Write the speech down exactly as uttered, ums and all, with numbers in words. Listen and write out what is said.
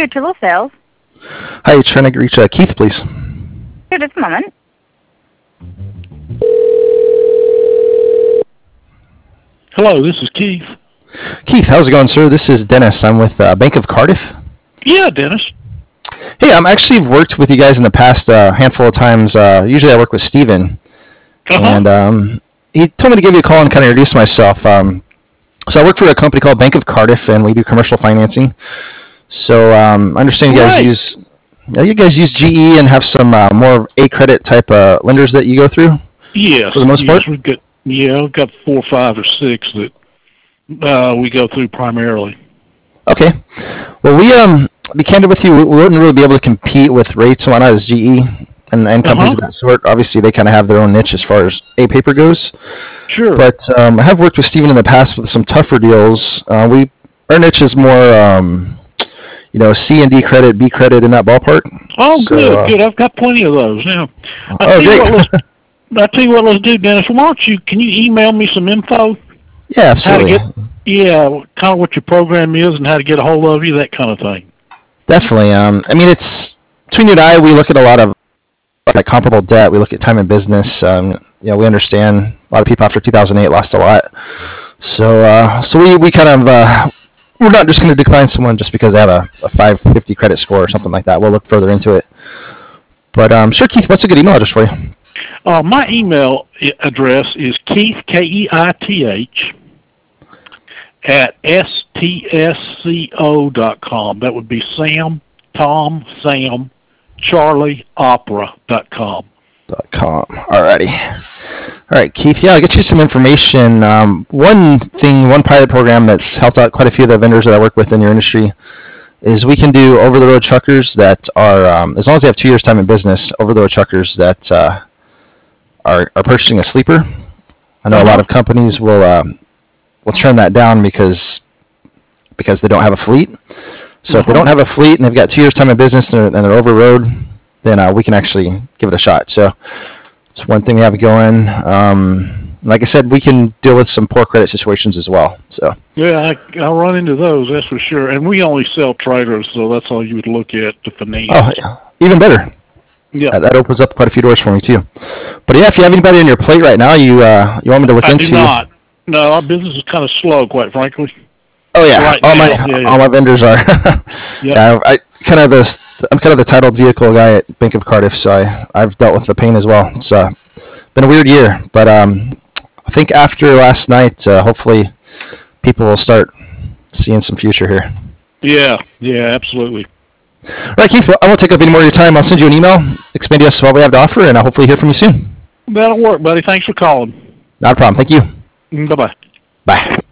Here to Little Sales. Hi, trying to reach uh, Keith, please. Here, just a moment. Hello, this is Keith. Keith, how's it going, sir? This is Dennis. I'm with uh, Bank of Cardiff. Yeah, Dennis. Hey, I'm actually worked with you guys in the past a uh, handful of times. Uh, usually I work with Steven. Uh-huh. And um, he told me to give you a call and kind of introduce myself. Um, so I work for a company called Bank of Cardiff, and we do commercial financing. So um, I understand you guys Right. use yeah, you guys use G E and have some uh, more A credit type uh, lenders that you go through. Yes. For the most yes, part? We've got, yeah, we've got four, five, or six that uh, we go through primarily. Okay. Well, we um be candid with you. We wouldn't really be able to compete with rates and whatnot as G E and, and companies Uh-huh. of that sort. Obviously, they kind of have their own niche as far as A paper goes. Sure. But um, I have worked with Steven in the past with some tougher deals. Uh, we our niche is more um, you know C and D credit, B credit in that ballpark. oh, so, good, uh, good. I've got plenty of those now. I Oh, tell you great. what, let's, I tell you what, let's do, Dennis. Why don't you? Can you email me some info? Yeah, How to absolutely. get? Yeah, kind of what your program is and how to get a hold of you, that kind of thing. Definitely. Um, I mean, it's between you and I. We look at a lot of like comparable debt. We look at time and business. Um, you know, we understand a lot of people after two thousand eight lost a lot. So, uh, so we, we kind of uh, we're not just going to decline someone just because they have a, a five fifty credit score or something like that. We'll look further into it. But um, sure, Keith, what's a good email address for you? Uh, my email i- address is Keith, K E I T H, at S T S C O dot com. That would be Sam, Tom, Sam, Charlie, Opera dot com. Dot com. Alrighty. All right, Keith. Yeah, I'll get you some information. Um, one thing, one pilot program that's helped out quite a few of the vendors that I work with in your industry is we can do over-the-road truckers that are, um, as long as they have two years time in business, over-the-road truckers that uh, are are purchasing a sleeper. I know a lot of companies will um, will turn that down because because they don't have a fleet. So if they don't have a fleet and they've got two years time in business and they're, and they're over road, then uh, we can actually give it a shot. So it's one thing we have going. Um, like I said, we can deal with some poor credit situations as well. So Yeah, I, I'll run into those, that's for sure. And we only sell trailers, so that's all you would look at to finance. oh, yeah, even better. yeah. That, that opens up quite a few doors for me too. But yeah, if you have anybody on your plate right now, you uh, you want me to look I into? do not. No, our business is kind of slow, quite frankly. Oh yeah, Right all now, my yeah, yeah. all my vendors are. Yeah, I, I kind of the I'm kind of the titled vehicle guy at Bank of Cardiff, so I I've dealt with the pain as well. It's uh, been a weird year, but um, I think after last night, uh, hopefully, people will start seeing some future here. Yeah, yeah, absolutely. All right, Keith. Well, I won't take up any more of your time. I'll send you an email, explain to us what we have to offer, and I'll hopefully hear from you soon. That'll work, buddy. Thanks for calling. Not a problem. Thank you. Bye-bye. Bye.